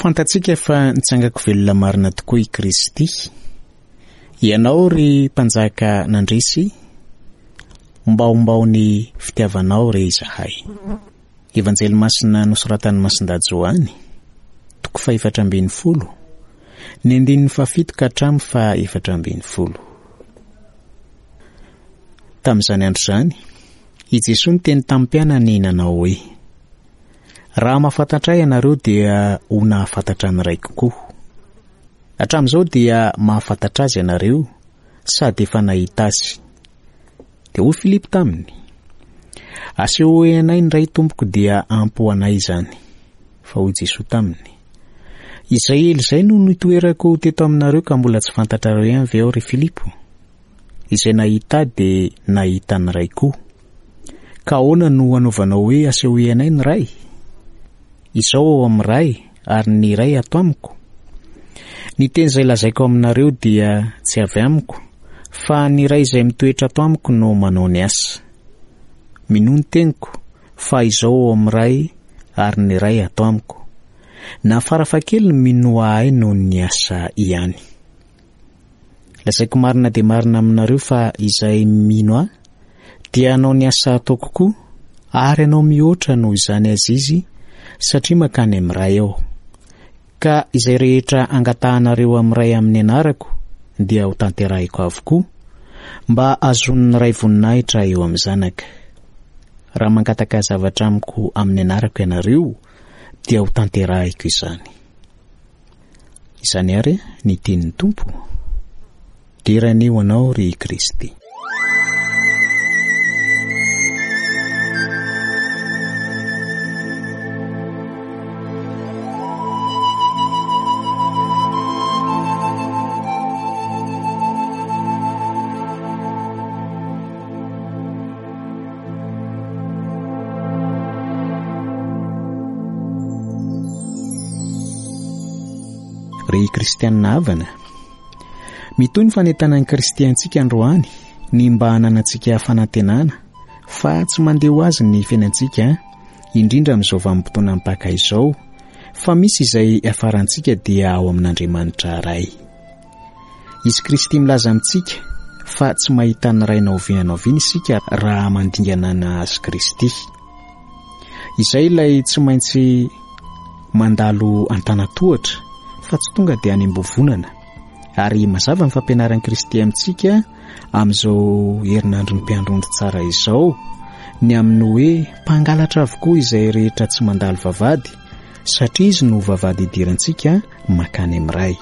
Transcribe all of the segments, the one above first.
Fantatsika fa nitsangako velona marina tokoa i Kristy. Ianao ry mpanjaka nandrisy, ombao ny fitiavanao re izahay. Evanjely masina nosoratan'ny Masindahy Johany, 4:40, ny 7 ka hatramin'ny 4:40. Tamin'izany andro izany, i Jesosy niteny tamin'ny mpianany nanao hoe: raha mahafantatra ianareo dia ho nahafantatra ny Ray kokoa. Hatramin'izao dia mahafantatra azy ianareo sady efa nahita azy. Dia hoy Filipo taminy: aseho anay ny Ray tompoko dia ampy ho anay izany. Fa hoy Jesosy taminy: izay ely izay no nitoerako teto aminareo ka mbola tsy fantatrareo ihany ve ao ry Filipo? Izay nahita dia nahita ny Ray koa. Ka ahoana no anaovanao hoe aseho anay ny Ray? Izao ao amin'ny Ray ary ny Ray ato amiko. Ny teny izay lazaiko aminareo dia tsy avy amiko, fa ny Ray izay mitoetra ato amiko no manao ny asa. Mino ny teniko fa izao ao amin'ny Ray ary ny Ray ato amiko. Na farafakely mino ahy noho ny asa ihany. Lazaiko marina dia marina aminareo fa izay mino ahy dia anao ny asa ataoko koa, ary anao mihoatra noho izany azy izy, satria makany amin'ny Ray aho. Ka izay rehetra angatahanareo amin'ny Ray amin'ny anarako dia ho tanterahiko avokoa, mba azon'ny Ray voninahitra eo amin'ny Zanaka. Raha mangataka zavatra amiko amin'ny anarako ianareo dia ho tanterahiko izany. Izany ary ny tenin'ny Tompo. Deraneo anao ry Kristy. Ry kristianina havana, mitoy ny fanentanan'ny kristiantsika androany ny mba hananantsika fanantenana, fa tsy mandeha ho azy ny fiainantsika, indrindra amin'izao vanim-potoana mipaka izao, fa misy izay hafarantsika dia ao amin'Andriamanitra Ray. Izy Kristy milaza amintsika fa tsy mahita ny Ray naovinana oviana isika raha mandingana azy Kristy. Izay ilay tsy maintsy mandalo an-tanatohatra, fa tsy tonga dia any ambovonana. Ary mazava ny fampianaran'i Kristy amintsika amin'izao herinandro ny mpiandronjo tsara izao, ny amin'ny hoe mpangalatra avokoa izay rehetra tsy mandalo vavady, satria izy no vavady idirantsika makany amin'ny Ray.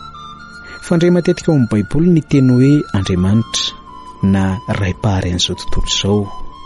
Fandray matetika ao amin'ny Baiboly ny teny hoe Andriamanitra na Ray-pahary an'izao tontolo izao.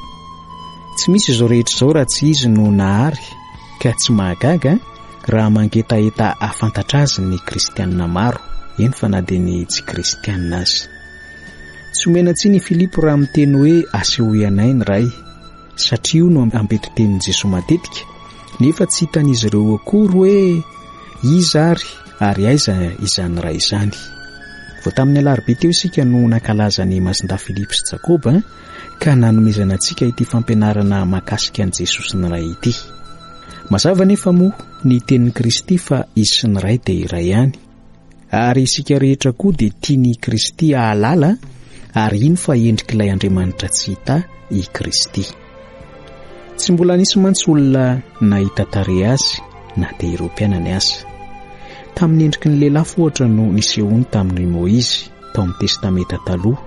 Tsy misy izao rehetra izao raha tsy izy no nahary, ka tsy mahagaga raha mangetaheta afantatra azy ny kristianina maro, eny fa na dia ny tsy kristianina azy. Tsy omena tsiny Filipo raha miteny hoe aseho anay ny Ray, satria io no ambeti-tenin'i Jesosy matetika, nefa tsy hitan'izy ireo akory hoe iza ary aiza izany Ray izany. Vao tamin'ny alarobia teo isika no nankalaza ny Masindahy Filipo sy Jakoba, ka nanomezana antsika ity fampianarana mahakasika an'i Jesosy ny Ray ity. Mazava nefa moa ny tenin'i Kristy fa izy sy ny Ray dia iray ihany, ary isika rehetra koa dia tiany Kristy ahalala, ary iny fa endrik'ilay Andriamanitra tsy hita i Kristy. Tsy mbola nisy mantsy olona nahita tarehy azy na dia ireo mpianany azy. Tamin'ny endriky ny lehilahy ohatra no nisehony tamin'ny Moizy tao amin'ny testameta taloha,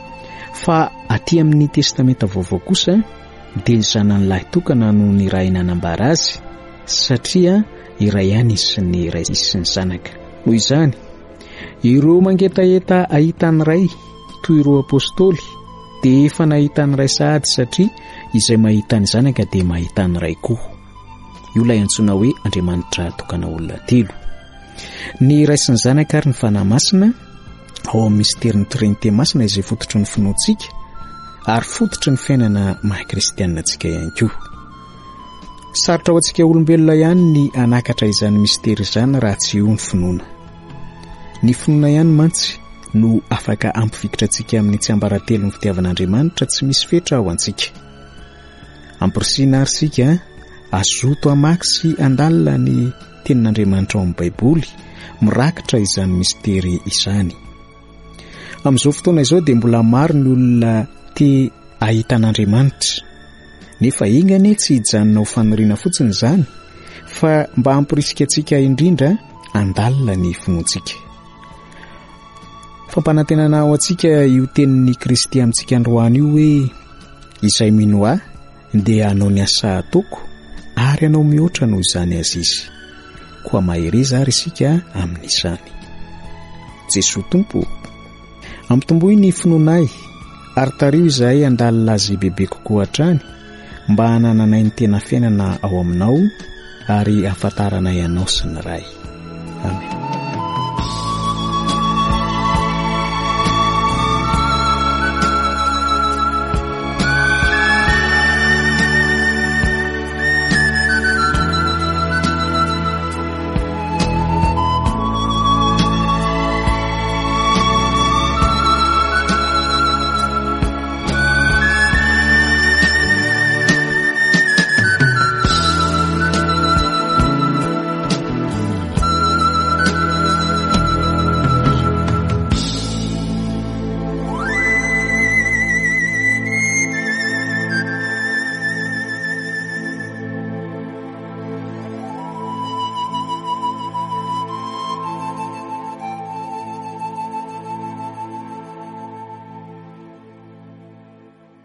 fa aty amin'ny testameta vaovao kosa dia ny zanany lahy tokana no ny Ray nanambara azy, satria iray ihany izy sy ny Ray sy ny Zanaka. Noho izany, ireo mangetaheta ahita ny Ray toy ireo apôstôly dia efa nahita ny Ray sahady, satria izay mahita ny Zanaka dia mahita ny Ray koa. Io ilay antsoina hoe Andriamanitra tokana olona telo. Ny Ray sy ny Zanaka ary ny fanahy masina ao amin'ny misterin'ny Trinité masina izay fototry ny finoantsika ary fototry ny fiainana maha-kristianina antsika ihany koa. Sarotra ho antsika olombelona ihany ny anakatra izany mistera izany raha tsy io ny finoana. Ny finoana ihany mantsy no afaka ampifikitra antsika amin'ny tsy ambaratelo ny fitiavan'Andriamanitra tsy misy fetra ao antsika. Ampirisiana ary sika azoto amaky sy andalina ny tenin'Andriamanitra ao amin'ny Baiboly mirakitra izany mistery izany. Amin'izao fotoana izao dia mbola maro ny olona te ahita an'Andriamanitra, nefa ingane tsy hijanona ho faniriana fotsiny izany fa mba hampirisika antsika indrindra handalina ny finoantsika. Fampanantenana ao antsika io tenin'ny Kristy amintsika androany io hoe izay mino ahy dia hanao ny asa ataoko ary hanao mihoatra noho izany azy izy. Koa mahireza ary isika amin'izany. Jesoa Tompo, ampitomboy ny finoanay ary tario izahay handalina azy bebe kokoa hatrany mba hanananay ny tena fiainana ao aminao ary ahafantaranay anao sy ny ray. Amen.